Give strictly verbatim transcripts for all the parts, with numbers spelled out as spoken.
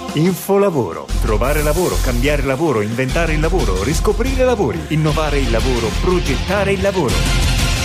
Infolavoro. Trovare lavoro, cambiare lavoro, inventare il lavoro, riscoprire lavori, innovare il lavoro, progettare il lavoro.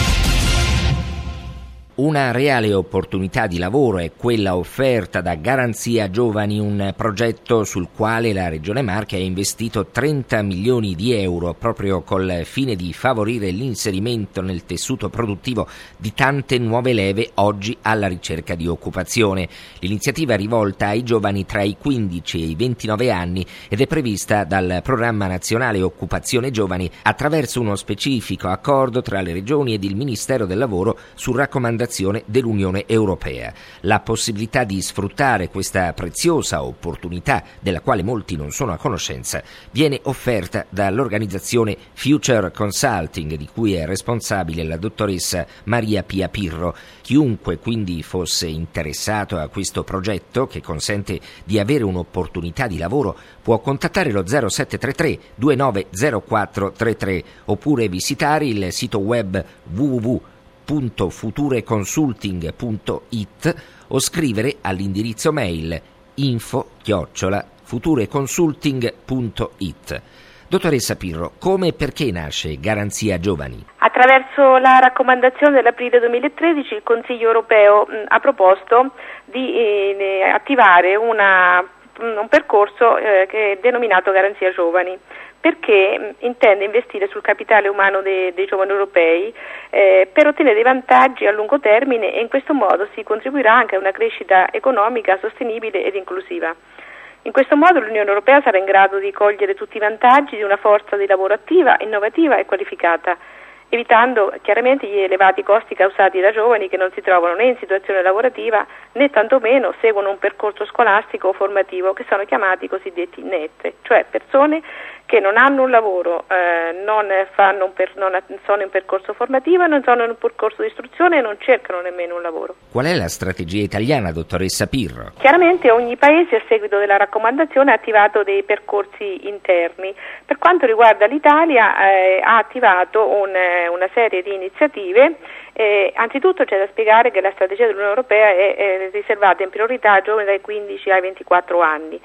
Una reale opportunità di lavoro è quella offerta da Garanzia Giovani, un progetto sul quale la Regione Marche ha investito trenta milioni di euro proprio col fine di favorire l'inserimento nel tessuto produttivo di tante nuove leve oggi alla ricerca di occupazione. L'iniziativa è rivolta ai giovani tra i quindici e i ventinove anni ed è prevista dal Programma Nazionale Occupazione Giovani attraverso uno specifico accordo tra le regioni ed il Ministero del Lavoro su raccomandazione dell'Unione Europea. La possibilità di sfruttare questa preziosa opportunità, della quale molti non sono a conoscenza, viene offerta dall'organizzazione Future Consulting, di cui è responsabile la dottoressa Maria Pia Pirro. Chiunque quindi fosse interessato a questo progetto, che consente di avere un'opportunità di lavoro, può contattare lo zero sette tre tre due nove zero quattro tre tre oppure visitare il sito web w w w punto futureconsulting punto i t o scrivere all'indirizzo mail info chiocciola futureconsulting punto i t. Dottoressa Pirro, come e perché nasce Garanzia Giovani? Attraverso la raccomandazione dell'aprile duemilatredici il Consiglio europeo mh, ha proposto di eh, attivare una, un percorso eh, che è denominato Garanzia Giovani, perché intende investire sul capitale umano dei, dei giovani europei eh, per ottenere dei vantaggi a lungo termine, e in questo modo si contribuirà anche a una crescita economica sostenibile ed inclusiva. In questo modo l'Unione Europea sarà in grado di cogliere tutti i vantaggi di una forza di lavoro attiva, innovativa e qualificata, evitando chiaramente gli elevati costi causati da giovani che non si trovano né in situazione lavorativa né tantomeno seguono un percorso scolastico o formativo, che sono chiamati cosiddetti N E T, cioè persone che non hanno un lavoro, eh, non, fanno un per, non sono in percorso formativo, non sono in un percorso di istruzione e non cercano nemmeno un lavoro. Qual è la strategia italiana, dottoressa Pirro? Chiaramente ogni paese a seguito della raccomandazione ha attivato dei percorsi interni. Per quanto riguarda l'Italia eh, ha attivato un, una serie di iniziative. Eh, anzitutto c'è da spiegare che la strategia dell'Unione Europea è, è riservata in priorità a giovani dai quindici ai ventiquattro anni.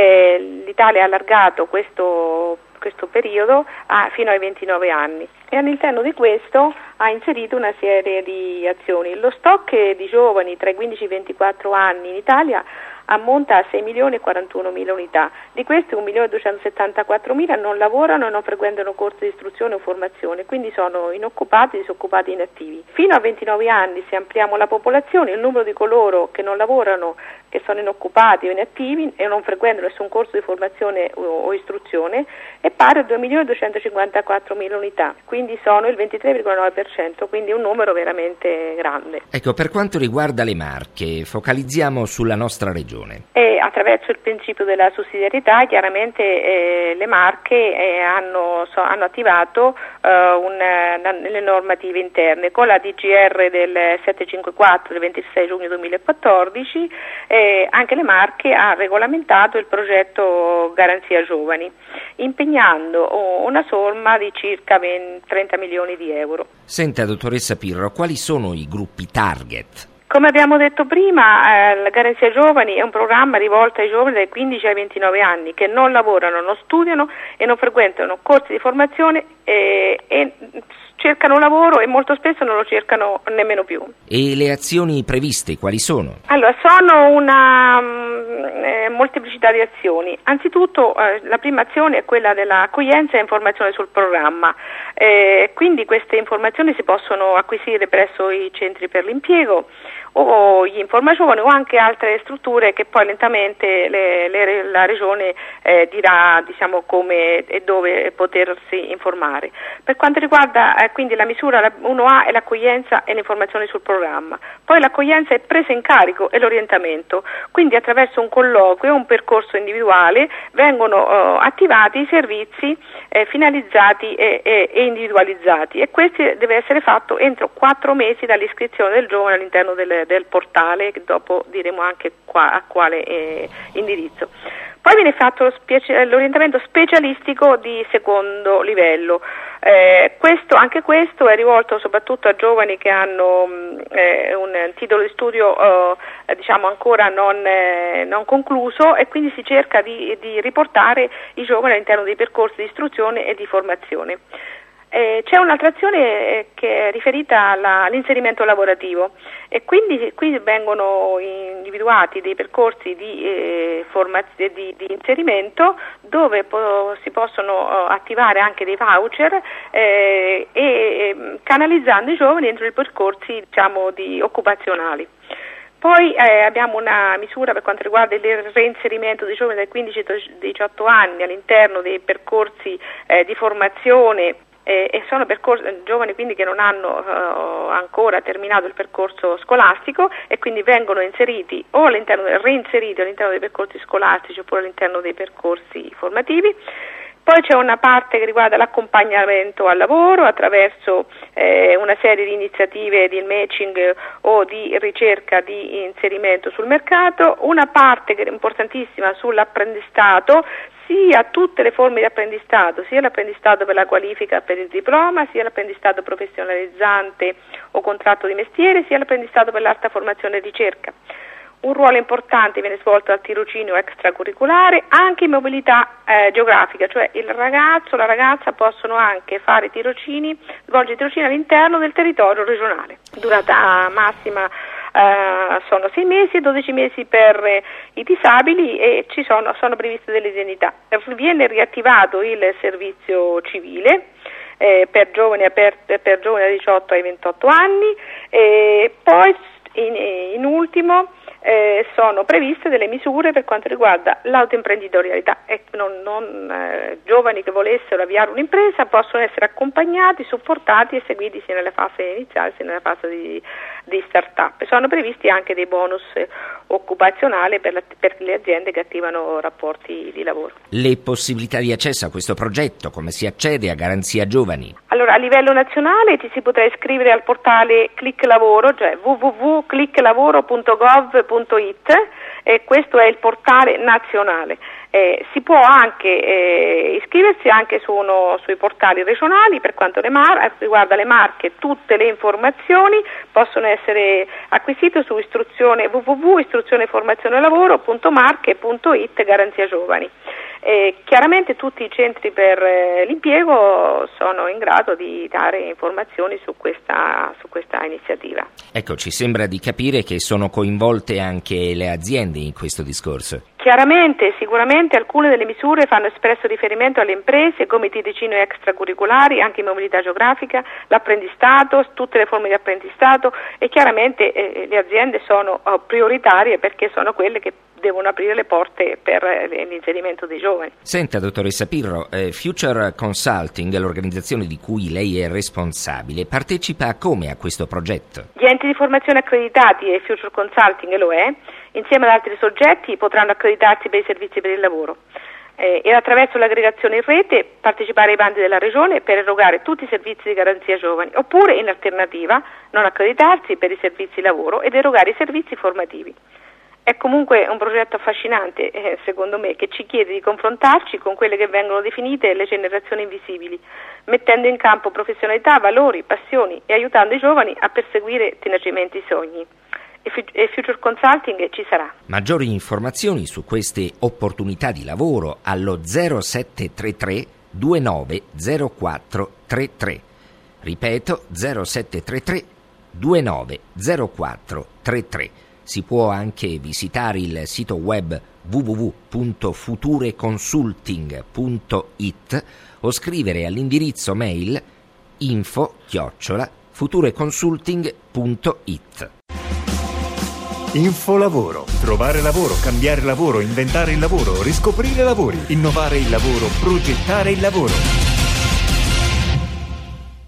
Eh, L'Italia ha allargato questo, questo periodo a, fino ai ventinove anni e all'interno di questo ha inserito una serie di azioni. Lo stock di giovani tra i quindici e i ventiquattro anni in Italia ammonta a sei milioni e quarantuno mila unità. Di queste un milione duecentosettantaquattro mila non lavorano e non frequentano corsi di istruzione o formazione, quindi sono inoccupati, disoccupati, inattivi. Fino a ventinove anni, se ampliamo la popolazione, il numero di coloro che non lavorano, che sono inoccupati o inattivi e non frequentano nessun corso di formazione o, o istruzione è pari a due milioni duecentocinquantaquattro mila unità, quindi sono il ventitré virgola nove per cento, quindi un numero veramente grande. Ecco, per quanto riguarda le Marche, focalizziamo sulla nostra regione. E attraverso il principio della sussidiarietà, chiaramente eh, le Marche eh, hanno, so, hanno attivato eh, un, le normative interne con la D G R del settecentocinquantaquattro del ventisei giugno duemilaquattordici. Eh, anche le Marche ha regolamentato il progetto Garanzia Giovani, impegnando una somma di circa venti, trenta milioni di euro. Senta, dottoressa Pirro, quali sono i gruppi target? Come abbiamo detto prima, eh, la Garanzia Giovani è un programma rivolto ai giovani dai quindici ai ventinove anni che non lavorano, non studiano e non frequentano corsi di formazione eh, e cercano lavoro e molto spesso non lo cercano nemmeno più. E le azioni previste quali sono? Allora, sono una mh, eh, molteplicità di azioni. Anzitutto eh, la prima azione è quella dell'accoglienza e informazione sul programma. Eh, quindi queste informazioni si possono acquisire presso i centri per l'impiego o gli informagiovani o anche altre strutture che poi lentamente le, le, la Regione eh, dirà diciamo come e dove potersi informare. Per quanto riguarda eh, quindi la misura uno A è l'accoglienza e l'informazione sul programma, poi l'accoglienza è presa in carico e l'orientamento, quindi attraverso un colloquio, un percorso individuale vengono eh, attivati i servizi eh, finalizzati e, e, e individualizzati, e questo deve essere fatto entro quattro mesi dall'iscrizione del giovane all'interno del del portale, che dopo diremo anche qua, a quale eh, indirizzo. Poi viene fatto lo specie, l'orientamento specialistico di secondo livello. Eh, questo, anche questo è rivolto soprattutto a giovani che hanno eh, un titolo di studio eh, diciamo ancora non, eh, non concluso, e quindi si cerca di, di riportare i giovani all'interno dei percorsi di istruzione e di formazione. Eh, c'è un'altra azione eh, che è riferita alla, all'inserimento lavorativo, e quindi qui vengono individuati dei percorsi di, eh, formaz- di, di inserimento dove po- si possono uh, attivare anche dei voucher eh, e eh, canalizzando i giovani entro i percorsi diciamo di occupazionali. Poi eh, abbiamo una misura per quanto riguarda il reinserimento dei giovani dai quindici ai diciotto anni all'interno dei percorsi eh, di formazione. Eh, e sono percorsi, giovani quindi che non hanno uh, ancora terminato il percorso scolastico, e quindi vengono inseriti o all'interno, reinseriti all'interno dei percorsi scolastici oppure all'interno dei percorsi formativi. Poi c'è una parte che riguarda l'accompagnamento al lavoro attraverso eh, una serie di iniziative di matching o di ricerca di inserimento sul mercato, una parte che è importantissima sull'apprendistato, sia tutte le forme di apprendistato, sia l'apprendistato per la qualifica per il diploma, sia l'apprendistato professionalizzante o contratto di mestiere, sia l'apprendistato per l'alta formazione e ricerca. Un ruolo importante viene svolto dal tirocinio extracurriculare anche in mobilità eh, geografica, cioè il ragazzo o la ragazza possono anche fare tirocini, svolgere tirocini all'interno del territorio regionale. Durata massima Uh, sono sei mesi e dodici mesi per eh, i disabili, e ci sono, sono previste delle indennità. Viene riattivato il servizio civile eh, per giovani aperti, per giovani da diciotto ai ventotto anni, e poi in, in ultimo eh, sono previste delle misure per quanto riguarda l'autoimprenditorialità, e non, non, eh, giovani che volessero avviare un'impresa possono essere accompagnati, supportati e seguiti sia nella fase iniziale sia nella fase di, di start-up. Sono previsti anche dei bonus eh, occupazionali per, la, per le aziende che attivano rapporti di lavoro. Le possibilità di accesso a questo progetto, come si accede a Garanzia Giovani? Allora, a livello nazionale ti si potrà iscrivere al portale Click Lavoro, cioè w w w punto click lavoro punto gov punto i t, e questo è il portale nazionale. Eh, si può anche eh, iscriversi anche su uno, sui portali regionali. Per quanto le mar- riguarda le Marche, tutte le informazioni possono essere acquisite su istruzione w w w punto istruzione formazione lavoro punto marche punto i t Garanzia Giovani. Eh, chiaramente tutti i centri per eh, l'impiego sono in grado di dare informazioni su questa, su questa iniziativa. Ecco, ci sembra di capire che sono coinvolte anche le aziende in questo discorso. Chiaramente, sicuramente alcune delle misure fanno espresso riferimento alle imprese come i tirocini extracurriculari, anche in mobilità geografica, l'apprendistato, tutte le forme di apprendistato, e chiaramente eh, le aziende sono oh, prioritarie perché sono quelle che devono aprire le porte per l'inserimento dei giovani. Senta, dottoressa Pirro, eh, Future Consulting, l'organizzazione di cui lei è responsabile, partecipa come a questo progetto? Gli enti di formazione accreditati, e Future Consulting lo è, insieme ad altri soggetti potranno accreditarsi per i servizi per il lavoro eh, e attraverso l'aggregazione in rete partecipare ai bandi della regione per erogare tutti i servizi di Garanzia Giovani, oppure in alternativa non accreditarsi per i servizi lavoro ed erogare i servizi formativi. È comunque un progetto affascinante, eh, secondo me, che ci chiede di confrontarci con quelle che vengono definite le generazioni invisibili, mettendo in campo professionalità, valori, passioni e aiutando i giovani a perseguire tenacemente i sogni. E Future Consulting ci sarà. Maggiori informazioni su queste opportunità di lavoro allo zero sette tre tre due nove zero quattro tre tre. Ripeto, zero sette tre tre due nove zero quattro tre tre. Si può anche visitare il sito web w w w punto future consulting punto i t o scrivere all'indirizzo mail info chiocciola futureconsulting punto i t. Infolavoro. Trovare lavoro, cambiare lavoro, inventare il lavoro, riscoprire lavori, innovare il lavoro, progettare il lavoro.